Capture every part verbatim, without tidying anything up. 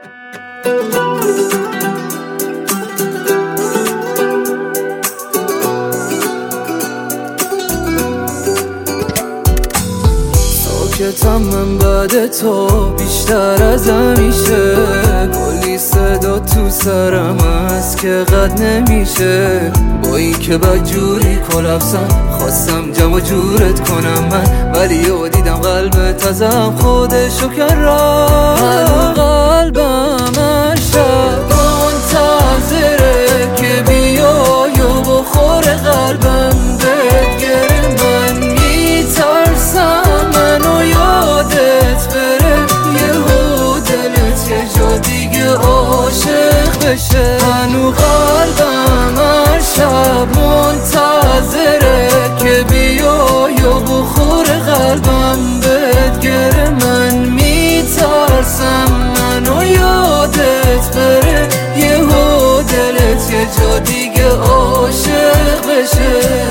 ساکتم من بعد تو بیشتر از همیشه، کلی صدا تو سرم هست که قد نمیشه. با این که بدجوری کلپسم خواستم جمع جورت کنم من، ولی یه دیدم قلبت ازم خودشو کرد. قلبم هر شب منتظره که بیای و بخور قلبم بهت گره. من میترسم منو یادت بره، یهو دلت یه جا دیگه عاشق بشه. هنو قلبم هر شب منتظره که بیای و بخور قلبم بهت گره. من میترسم منو یادت بره، یهو دلت یه جا دیگه عاشق بشه.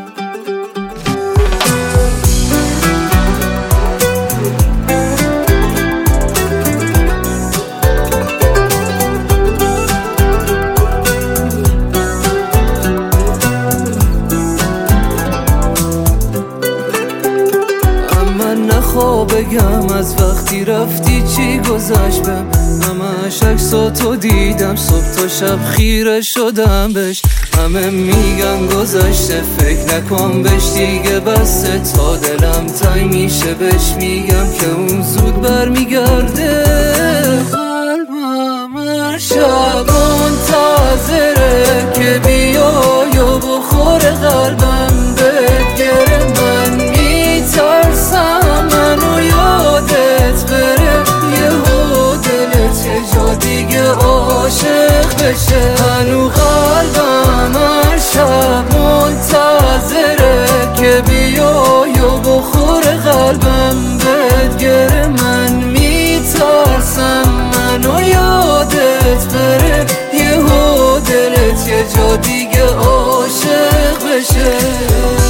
نخوا بگم از وقتی رفتی چی گذشت بهم، همش عکساتو دیدم صبح تا شب خیره شدم بهش. همه میگن گذشته فکر نکن بهش دیگه بسته، تا دلم تنگ میشه بهش میگم که اون زود برمیگرده. قلبم هر شب منتظره که بیای و بخور قلبم بهت گره. من میترسم منو یادت بره، یهو دلت یه جا دیگه عاشق بشه. هنو قلبم هر شب منتظره که بیای و بخور قلبم بهت گره. من میترسم منو یادت بره، یهو دلت یه جا دیگه عاشق بشه.